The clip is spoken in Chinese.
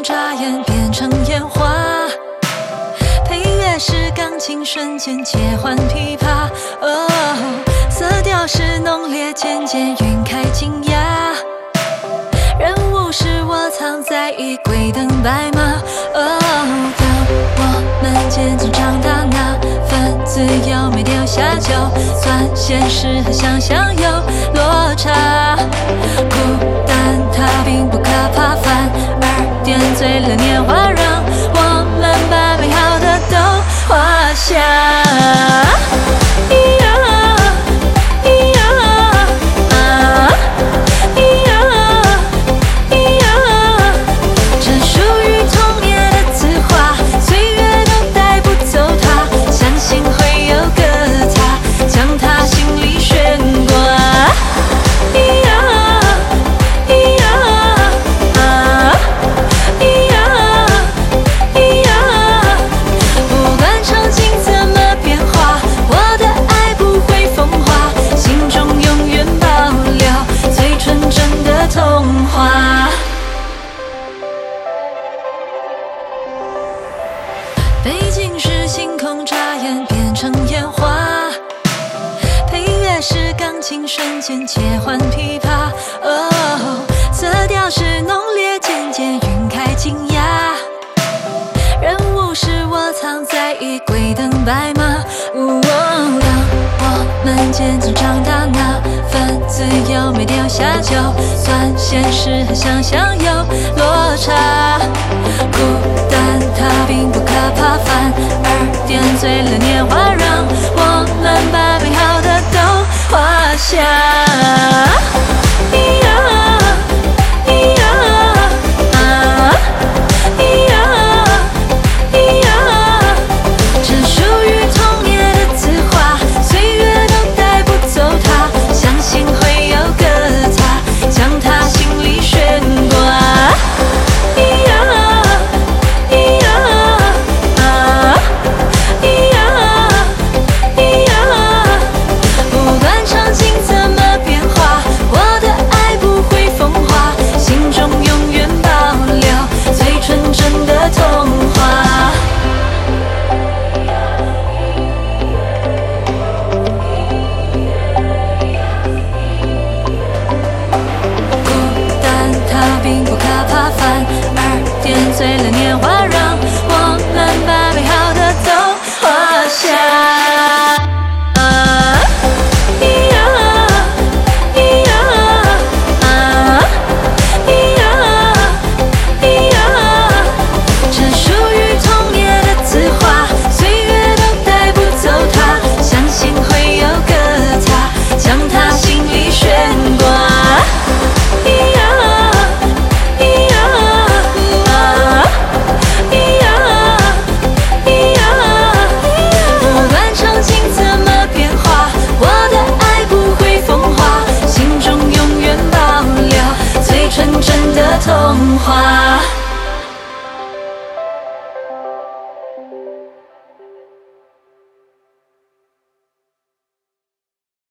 空眨眼变成烟花。配乐是钢琴瞬间切换琵琶，色调是浓烈渐渐晕开惊讶。人物是我藏在衣柜等白马。当我们渐渐长大，那份自由没丢下，就算现实和想象有落差。孤单它并不可怕，反而点缀了年华，让我们把美好的都画下。背景是星空眨眼变成烟花，配乐是钢琴瞬间切换琵琶，色调是浓烈渐渐晕开惊讶。人物是我藏在衣柜等白马。当我们渐渐长大，那份自由没丢下，就算现实和想象有落差。孤单它并不可怕，反而点缀了年华，让我们把美好的都画下。并不可怕，反而点缀了年华，让我们把美好的都画下。这属于童年的字画，岁月都带不走它，相信会有个他，将它心里悬挂。纯真的童话。